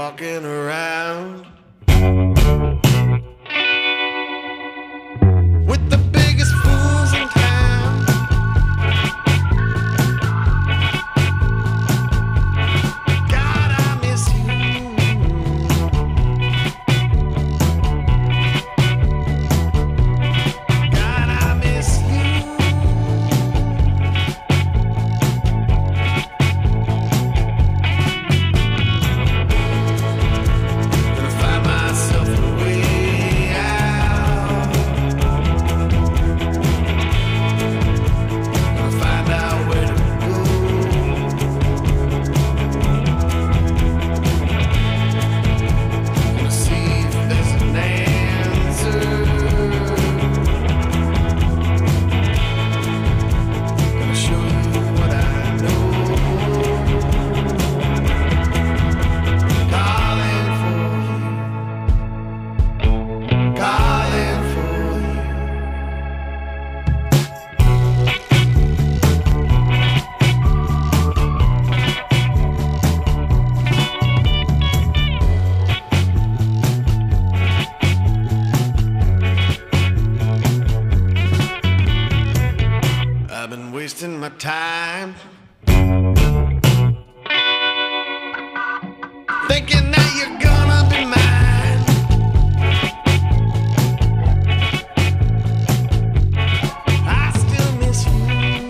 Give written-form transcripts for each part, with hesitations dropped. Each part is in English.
walking around with the biggest fools in town. God, I miss you. God, I miss you. Gonna find myself a way out. Gonna find out where to go. Gonna see if there's an answer. Gonna show you what I know. Calling for you. Calling for you. I've been wasting my time thinking that you're gonna be mine. I still miss you.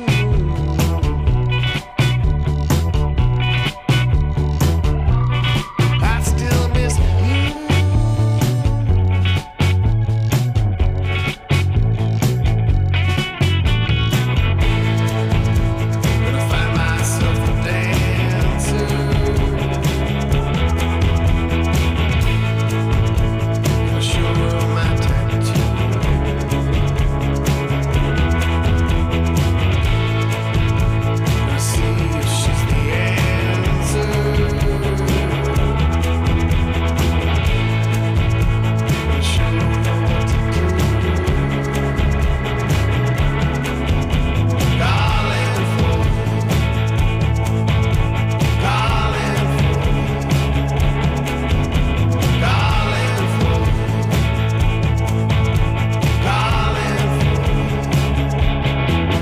I still miss you. Gonna find myself a dancer. Gonna show her my tattoo. Gonna see if she's the answer. Gonna show her what to do. Calling for you. Calling for you. Calling for you. Calling for you.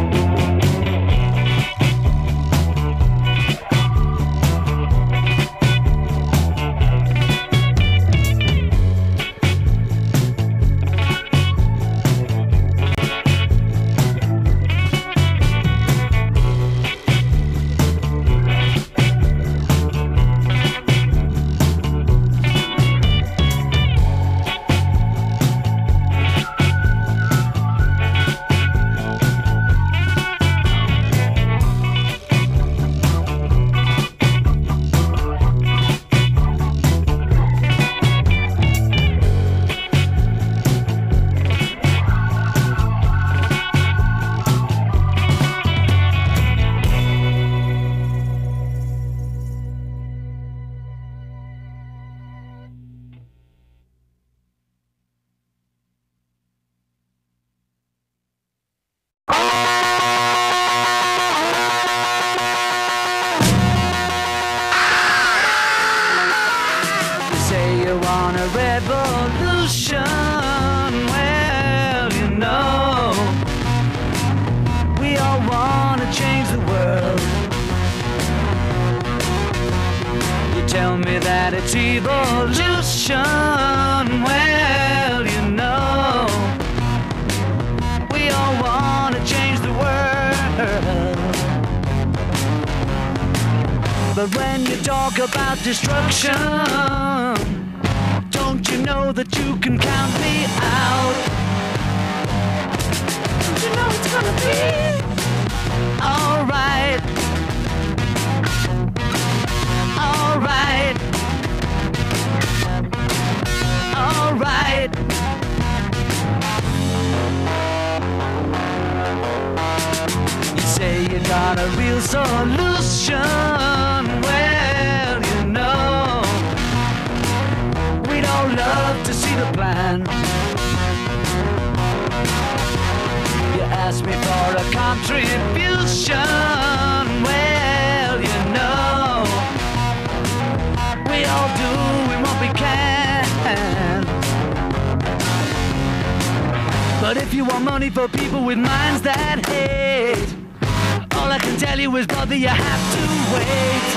You say you want a revolution. Well, you know, we all want to change the world. You tell me that it's evolution. Well, you know, we all want to change the world. But when you talk about destruction, don't you know that you can count me out? Don't you know it's gonna be alright? Alright. Alright. You say you got a real solution. Well, you know, we'd all love to see the plan. You asked me for a contribution. Well, you know, we all do But if you want money for people with minds that hate, all I can tell you is, brother, you have to wait.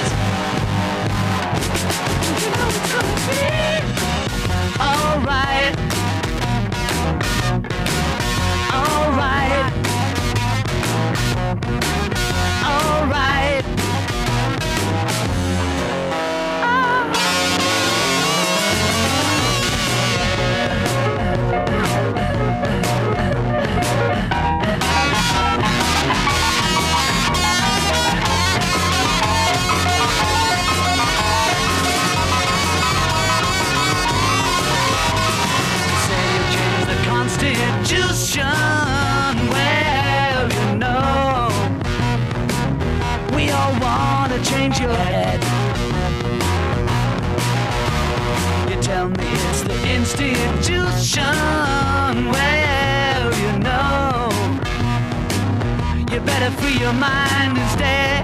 You know it's gonna be alright. Alright. Alright. Constitution, well, you know, we all want to change your head. You tell me it's the institution, well, you know, you better free your mind instead.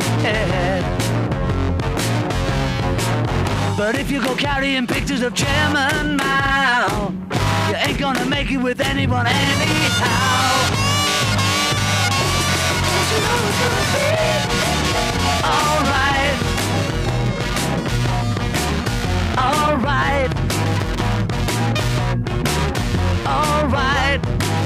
But if you go carrying pictures of Chairman Mao, you ain't gonna make it with anyone anyhow. Don't you know it's gonna be alright. Alright. Alright.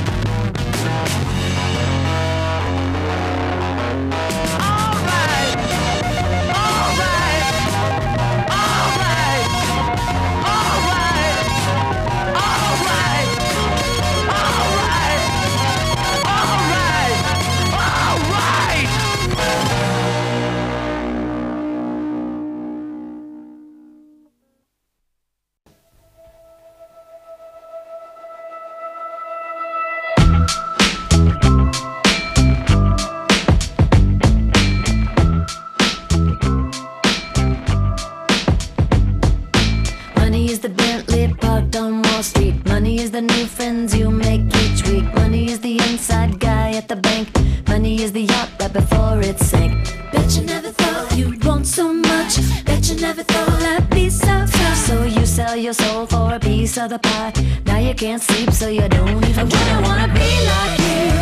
Of the pie. Now you can't sleep, so you don't even wouldn't wanna be like you.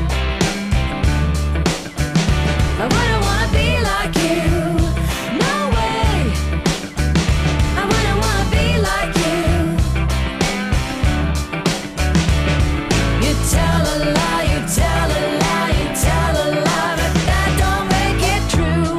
I wouldn't wanna be like you. No way. I wouldn't wanna be like you. You tell a lie, you tell a lie, you tell a lie, but that don't make it true.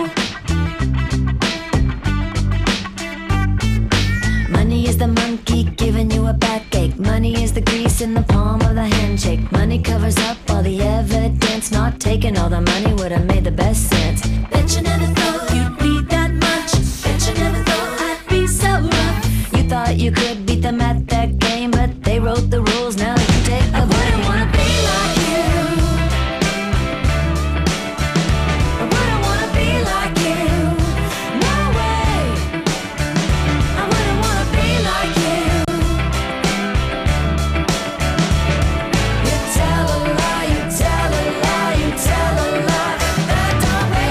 Money is the monkey giving you a backache. Money is the grease in the palm of the handshake. Money covers up all the evidence. Not taking all the money would have made the best sense. Bet you never thought you'd be that much. Bet you never thought I'd be so rough. You thought you could beat them at that game, but they wrote the rules. Now you take the blame. I wouldn't wanna be like you. I wouldn't wanna be like you. No way. I wouldn't wanna be like you. You tell a lie, you tell a lie, you tell a lie. That don't make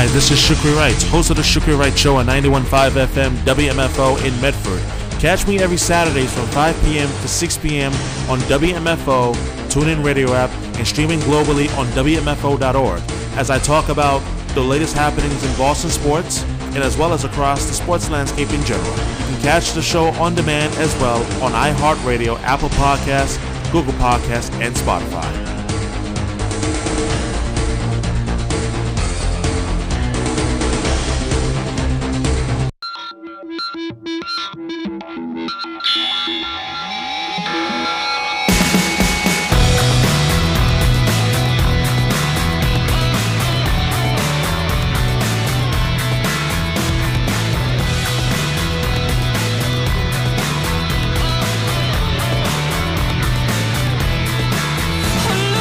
Hi, this is Shukri Wright, host of the Shukri Wright Show on 91.5 FM WMFO in Medford. Catch me every Saturdays from 5 p.m. to 6 p.m. on WMFO, TuneIn Radio app, and streaming globally on WMFO.org as I talk about the latest happenings in Boston sports and as well as across the sports landscape in general. You can catch the show on demand as well on iHeartRadio, Apple Podcasts, Google Podcasts, and Spotify. Oh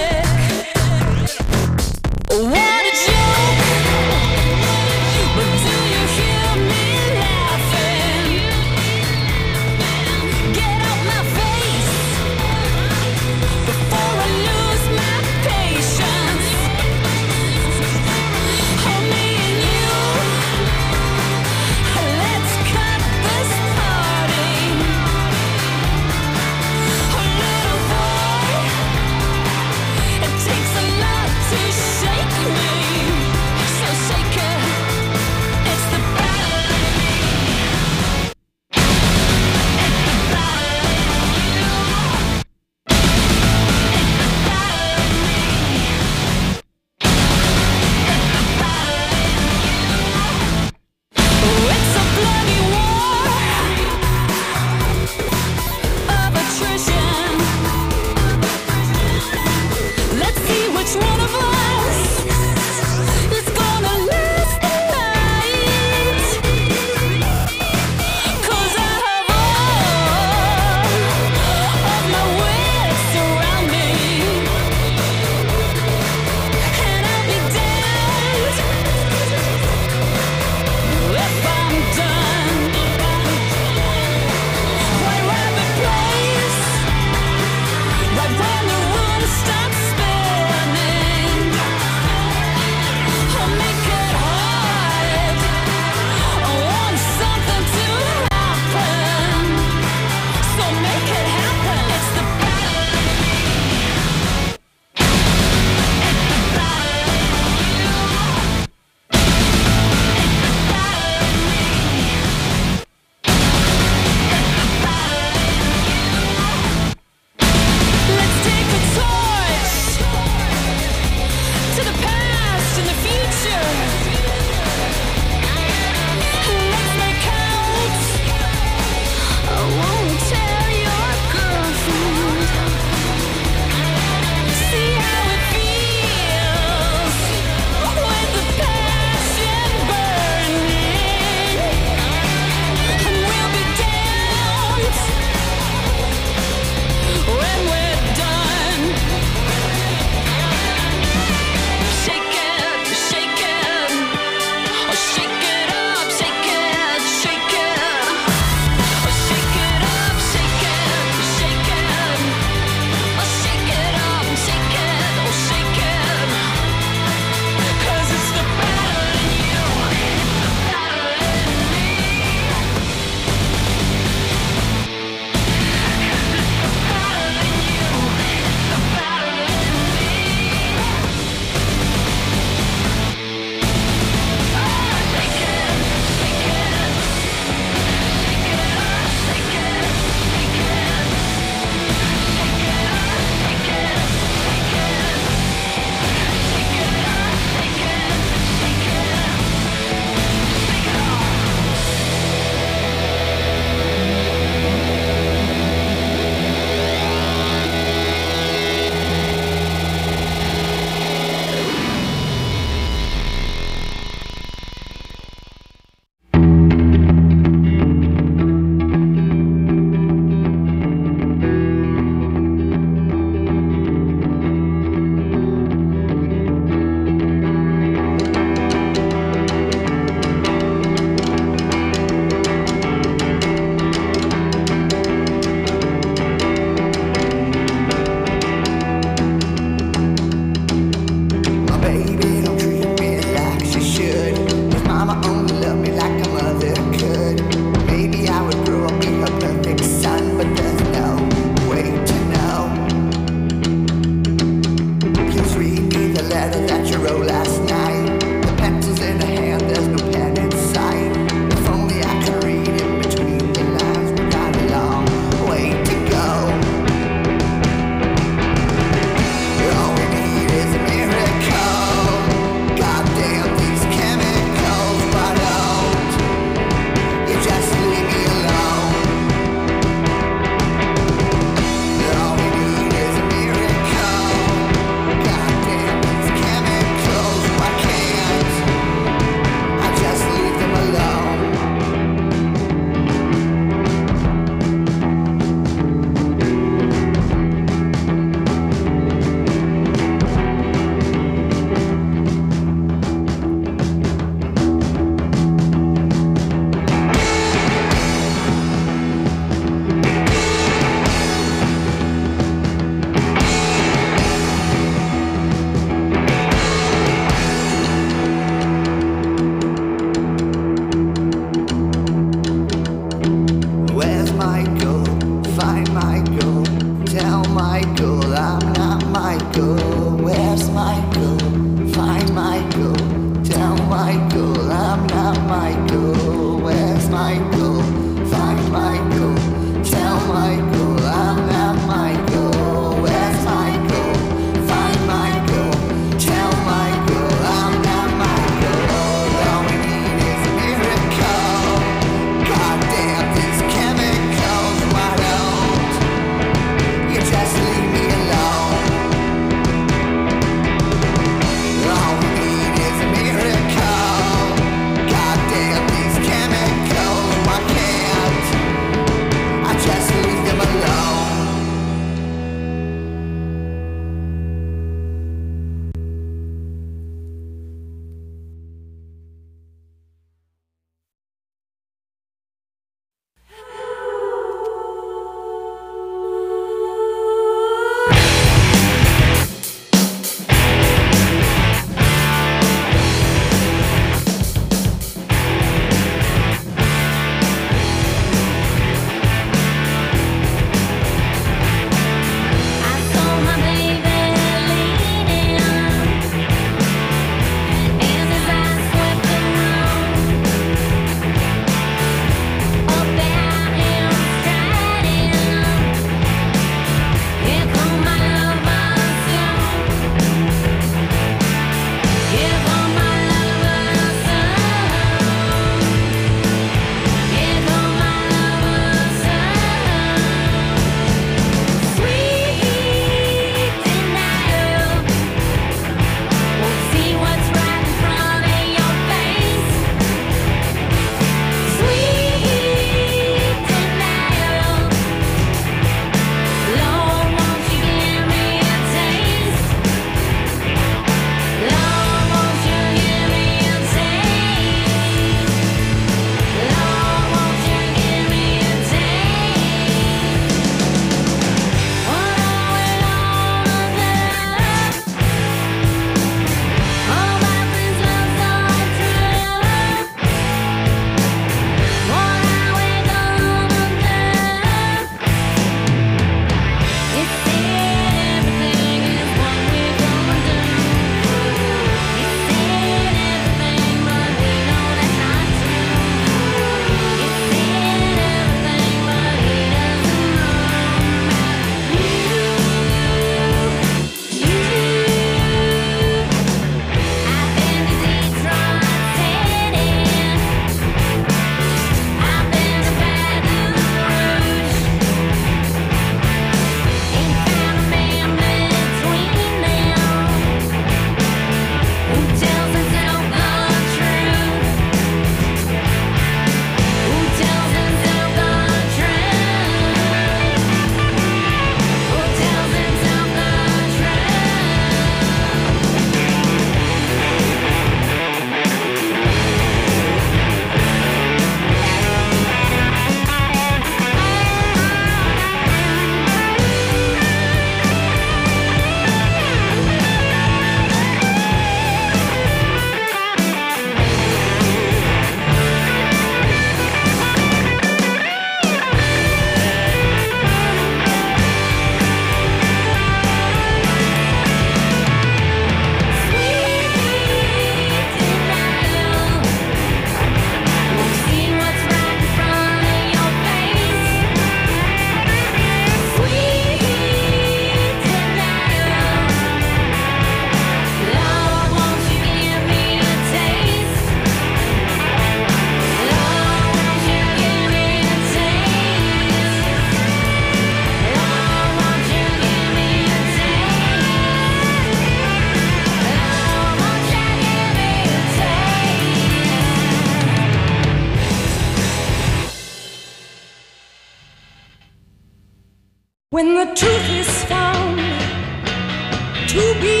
when the truth is found to be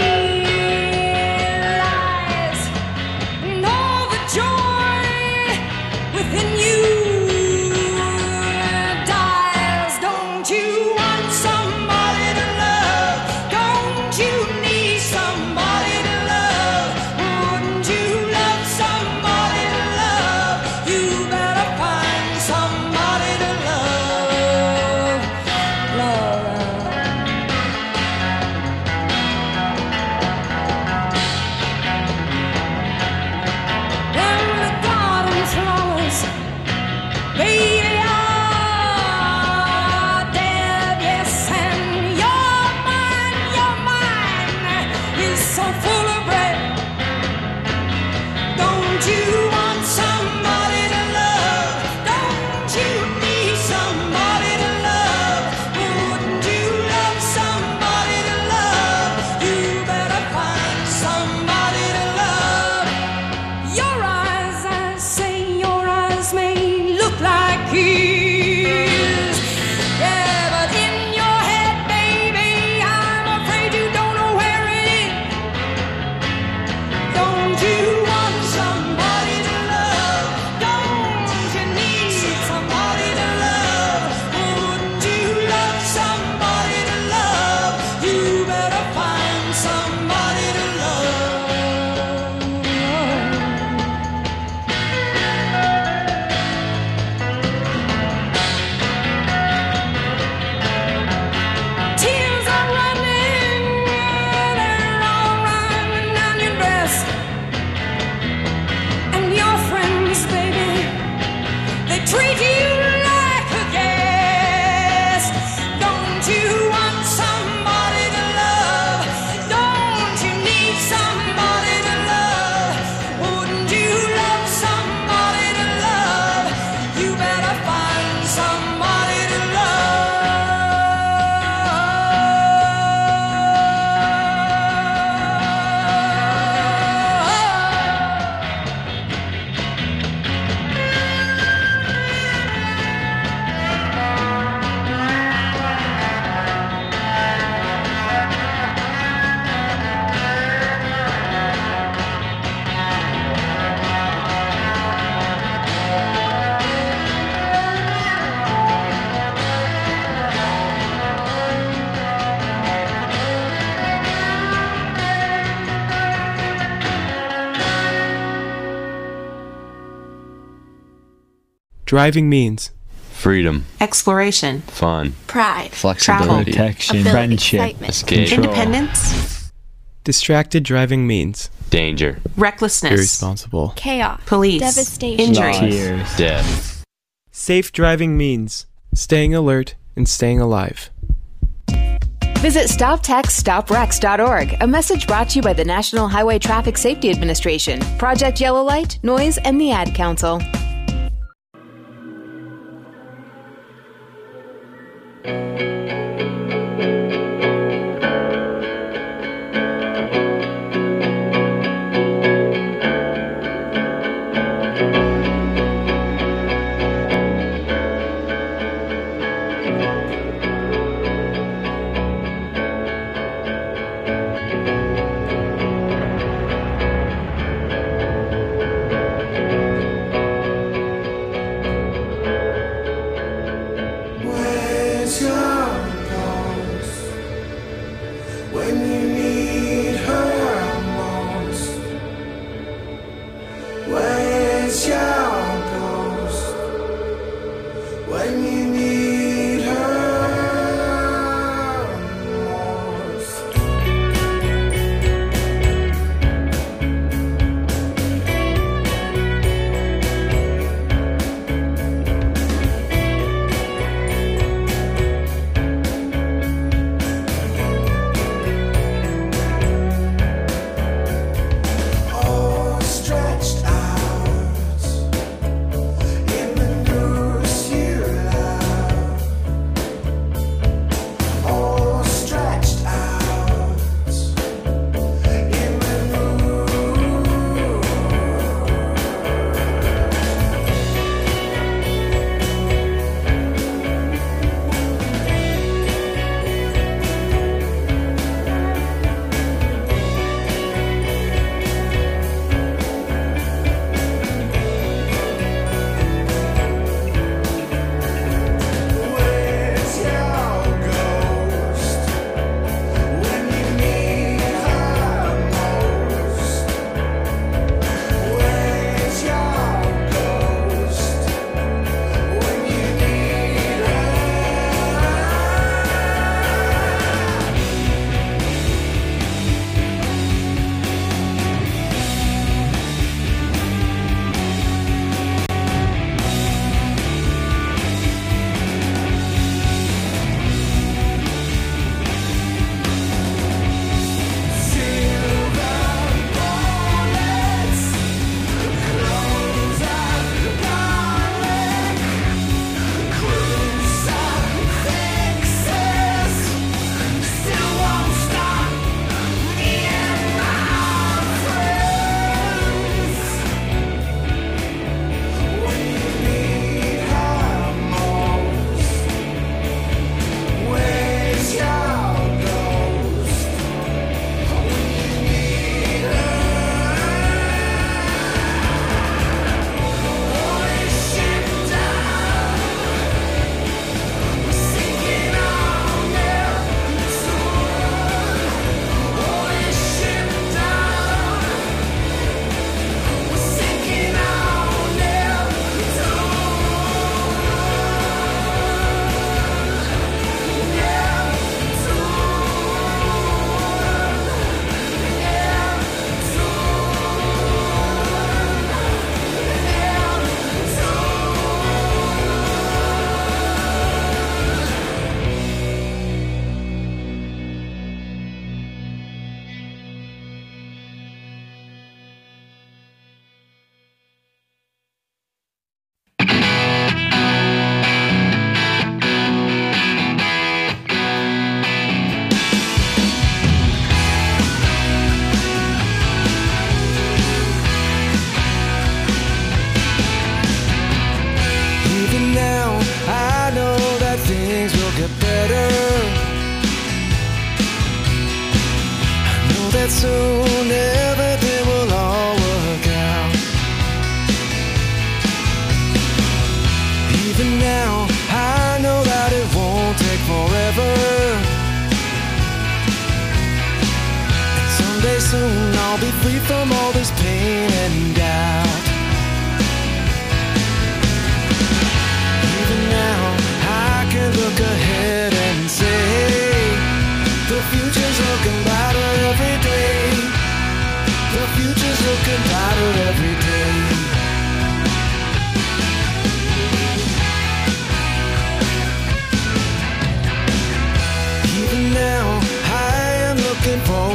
lies, and all the joy within you dies. Don't you want somebody to love? Don't you need somebody to love? Wouldn't you love somebody to love? You better find somebody to love. When the garden flowers, baby, are dead, yes, and your mind is so full of red. Don't you want somebody to love? Don't you need somebody to love? Wouldn't you love somebody to love? You better find somebody to love. Your eyes, I say, your eyes may look like his. Yeah, but in your head, baby, I'm afraid you don't know where it is. Don't you want somebody to love? Don't you need somebody to love? Wouldn't you love somebody to love? You better find somebody to love. Tears are running, they're all running down your dress. And your friends, baby, they treat you like a guest. Don't you want somebody to love? Don't you need somebody to love? Wouldn't you love somebody to love? You better find somebody to Driving means freedom, exploration, fun, pride, flexibility, protection, ability, friendship, excitement, escape, independence, distracted driving means danger, recklessness, irresponsible. chaos, police, devastation, injury, tears, death. Safe driving means staying alert and staying alive. Visit StopTextStopWrecks.org, a message brought to you by the National Highway Traffic Safety Administration, Project Yellow Light, Noise, and the Ad Council. Where's your ghost when you need her most? Where's your ghost when you need her most?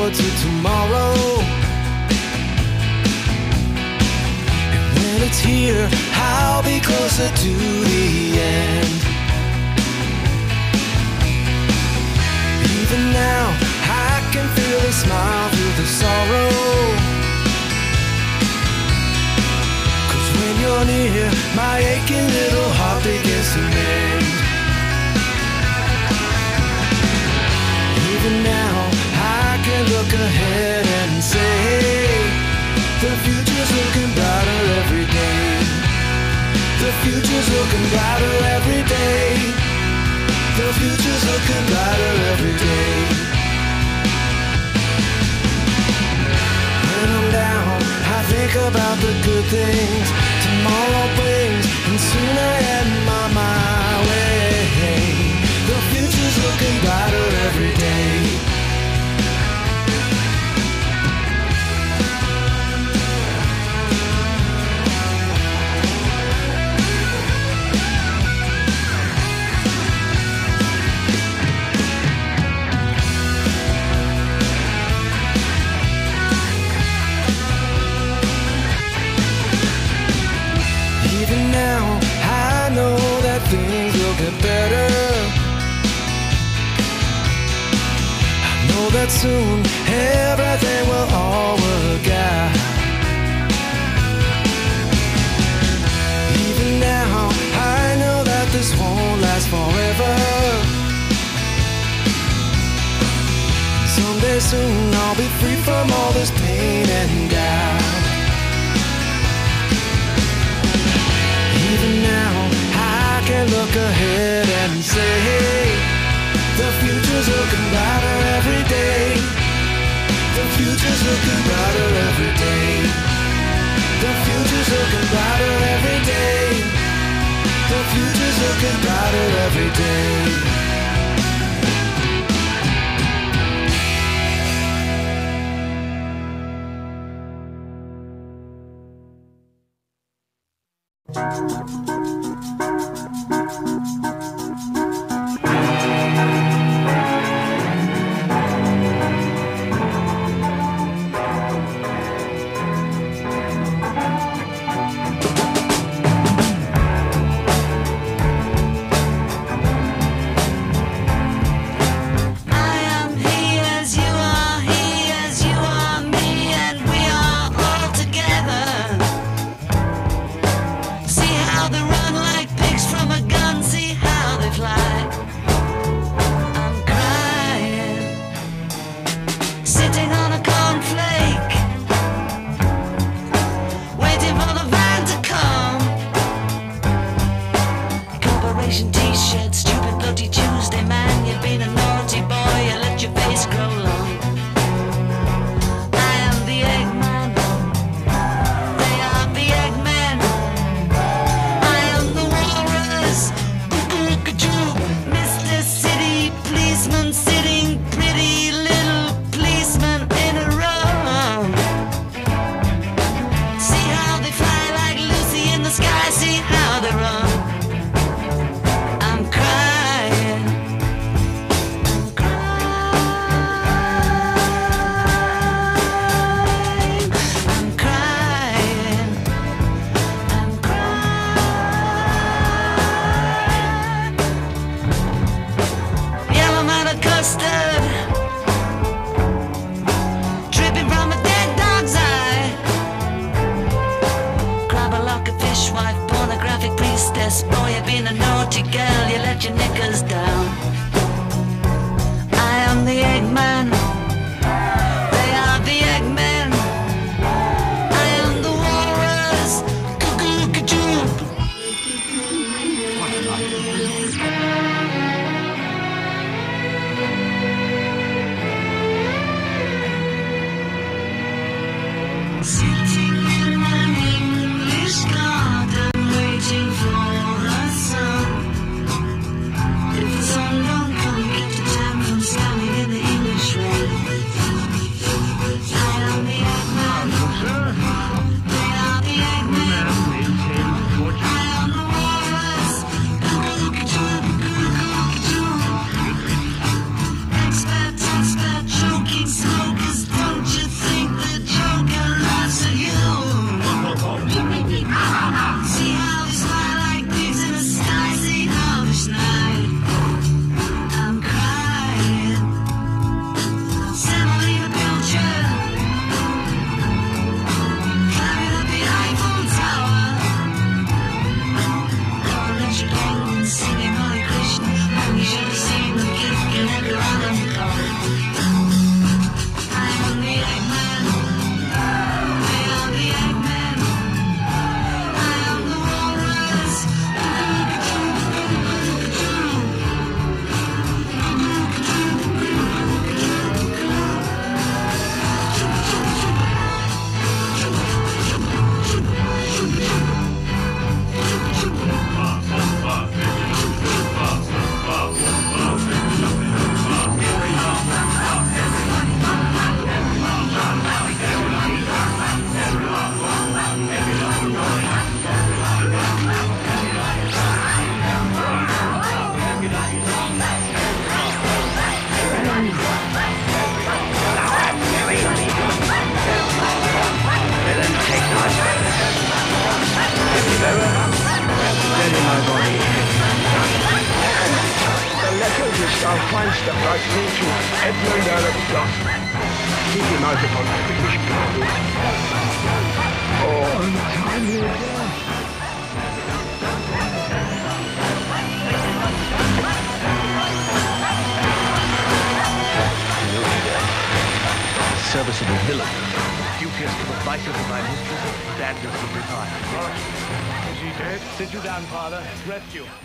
forward to tomorrow. And when it's here, I'll be closer to the end. Even now, I can feel the smile through the sorrow. 'Cause when you're near, my aching little heart begins to mend. Even now, I can look ahead and say, the future's looking brighter every day. The future's looking brighter every day. The future's looking brighter every day. When I'm down, I think about the good things tomorrow brings, and soon I am on my way. The future's looking brighter every day. Even now, I know that things will get better. I know that soon everything will all work out. Even now, I know that this won't last forever. Someday soon I'll be free from all this pain and doubt. Even now, I can look ahead and say, the future's looking brighter every day. The future's looking brighter every day. The future's looking brighter every day. The future's looking brighter every day. English garden waiting for the sun. our fine stuff right through to Edmund Earl of Gloucester. Keep your eyes upon the British people. Oh, untimely death. Serviceable villain, duteous to the vices of my mistress, Daniel will retire. Is he dead? Sit you down, Father. Rest you.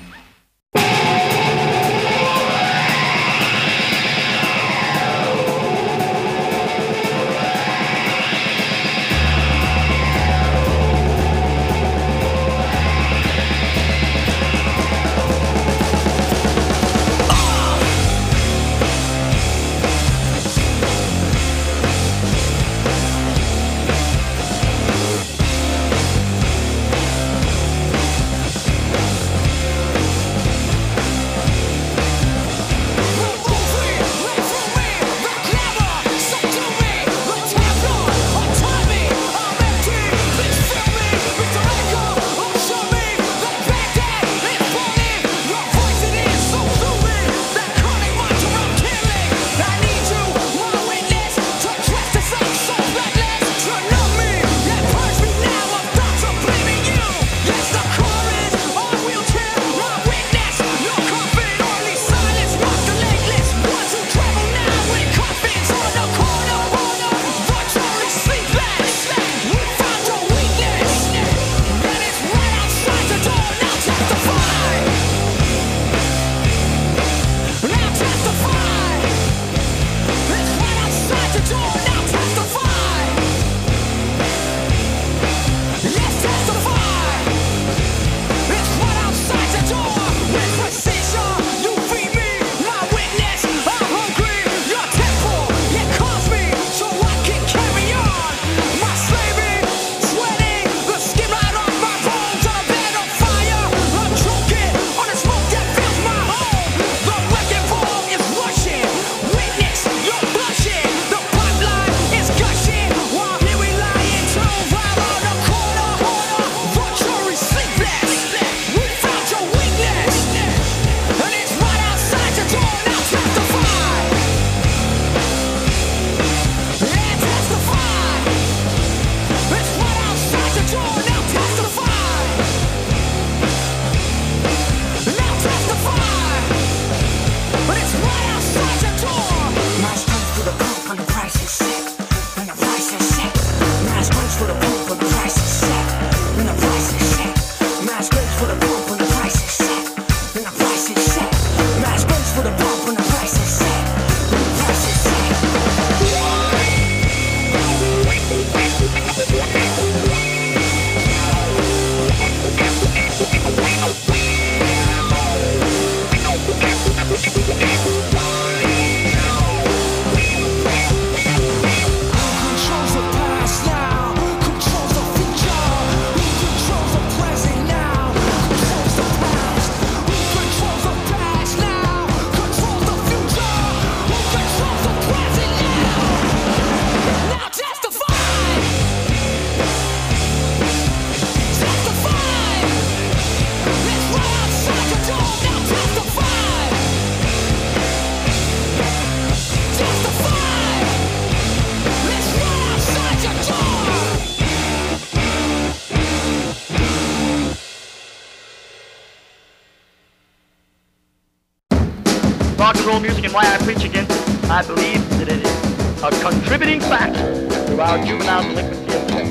Rock and roll music and why I preach against it, I believe that it is a contributing factor to our juvenile delinquency of today.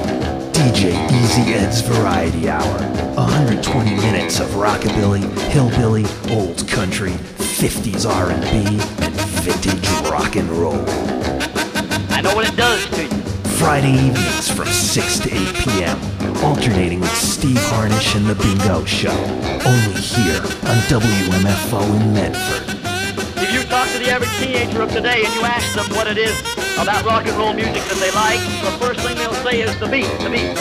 DJ Easy Ed's Variety Hour. 120 minutes of rockabilly, hillbilly, old country, 50s R&B, and vintage rock and roll. I know what it does to you. Friday evenings from 6 to 8 p.m. Alternating with Steve Harnish and The Bingo Show. Only here on WMFO in Medford. If you talk to the average teenager of today and you ask them what it is about rock and roll music that they like, the first thing they'll say is the beat, the beat, the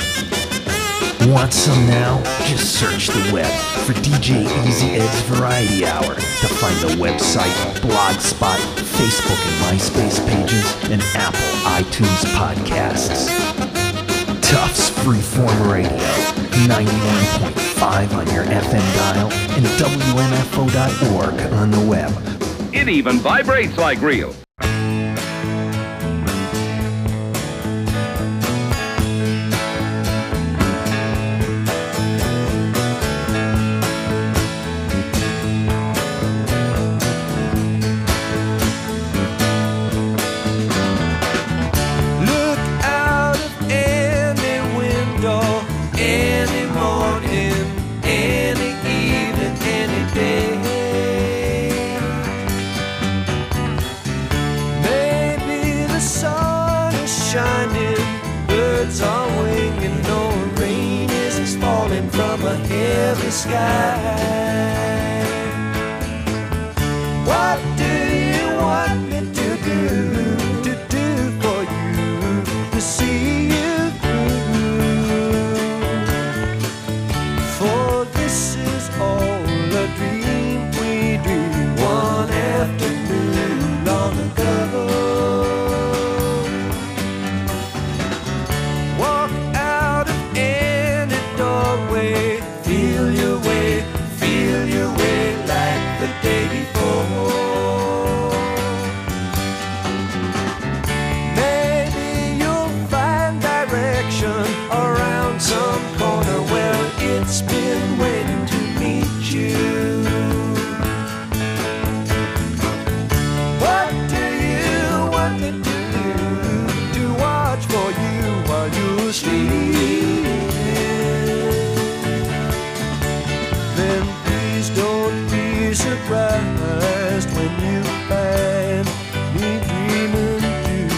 beat. Want some now? Just search the web for DJ Easy Ed's Variety Hour to find the website, Blogspot, Facebook and MySpace pages, and Apple iTunes podcasts. Tufts Freeform Radio, 91.5 98.5 on your FM dial and WMFO.org on the web. It even vibrates like real. Sky. What do you want me to do for you, to see you through? For this is all a dream we dreamed one afternoon long ago. Walk out of any doorway, feel your way like the day before. Maybe you'll find direction around some corner where it's been waiting to meet you. What do you want me to do to watch for you while you sleep? Then don't be surprised when you find me dreaming too.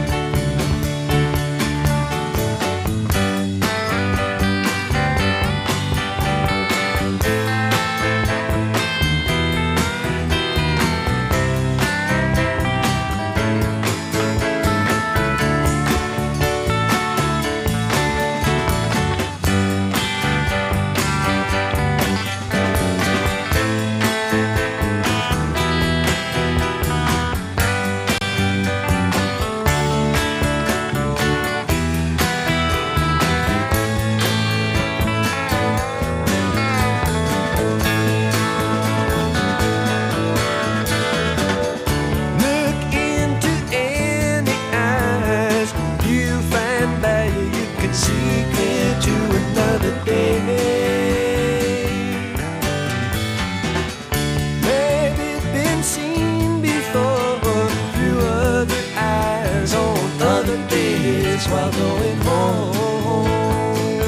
While going home,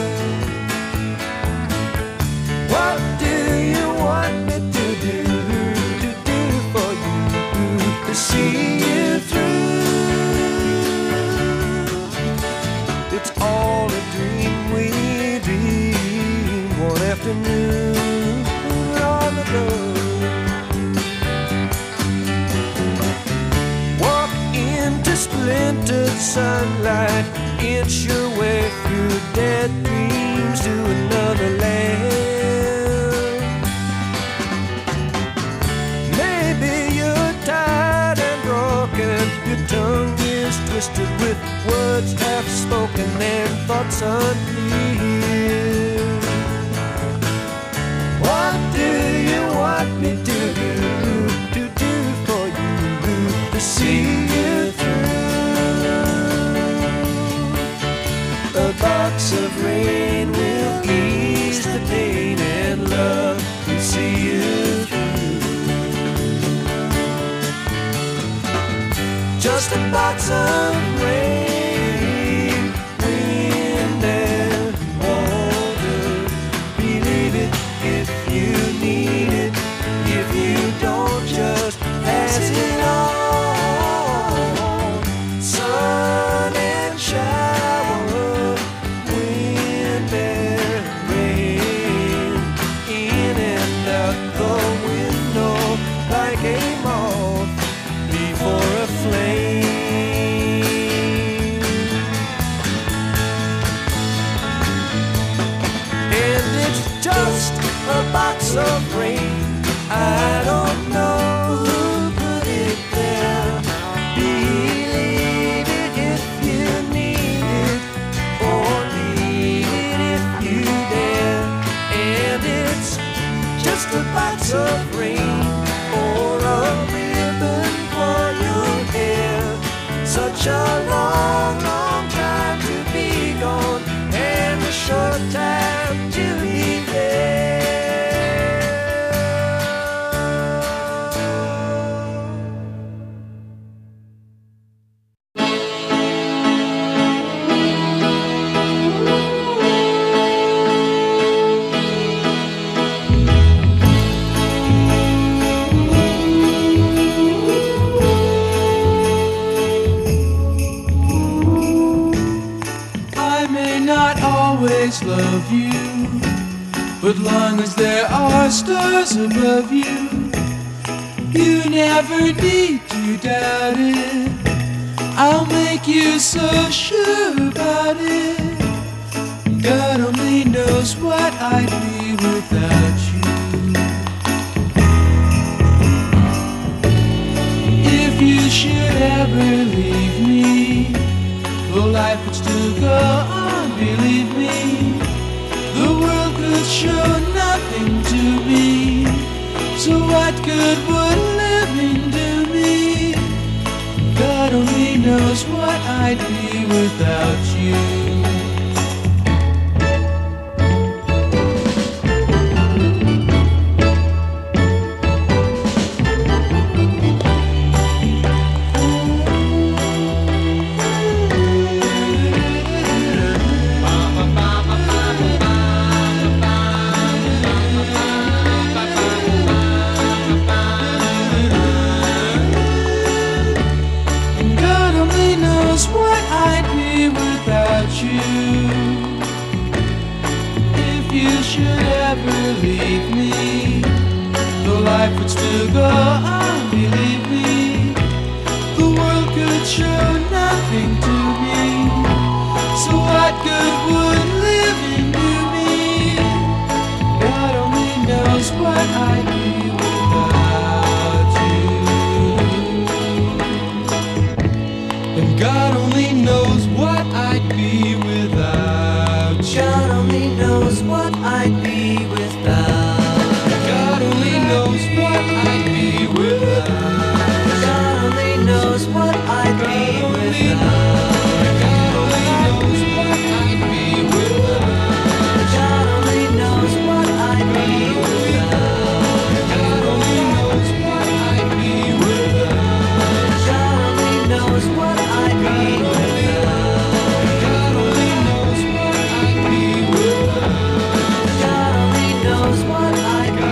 what do you want me to do for you, to see you through? It's all a dream we dreamed one afternoon long ago. Walk into splintered sunlight, inch your way through dead dreams to another land. Maybe you're tired and broken, your tongue is twisted with words half spoken and thoughts unclear. What do you want me to do for you, to see you through? A box of rain will ease the pain, and love will see you through. Just a box of rain, wind and water. Believe it if you need it. If you don't, just pass it on. Sun and shower, wind and rain, in and out the window like a moth before a flame. And it's just a box of rain. I don't know who put it there. Believe it if you need it, or leave it if you dare. And love you. But long as there are stars above you, you never need to doubt it. I'll make you so sure about it. God only knows what I'd be without you. If you should ever leave me, well, life would still go on, believe me. The world could show nothing to me, so what good would living do me? God only knows what I'd be without you. Leave me, though life would still go on, believe me. The world could show nothing to me, so what good would living do me? God only knows what I'd be without you. And God only knows what I'd be without you. God only knows what I'd be without. God only knows what I'd be without. God only knows what I'd be without. God only knows what I'd be without. God only knows what I'd be without. God only knows what I'd be without. God only knows what I'd be without. God only knows what I'd be without. God only knows what I'd be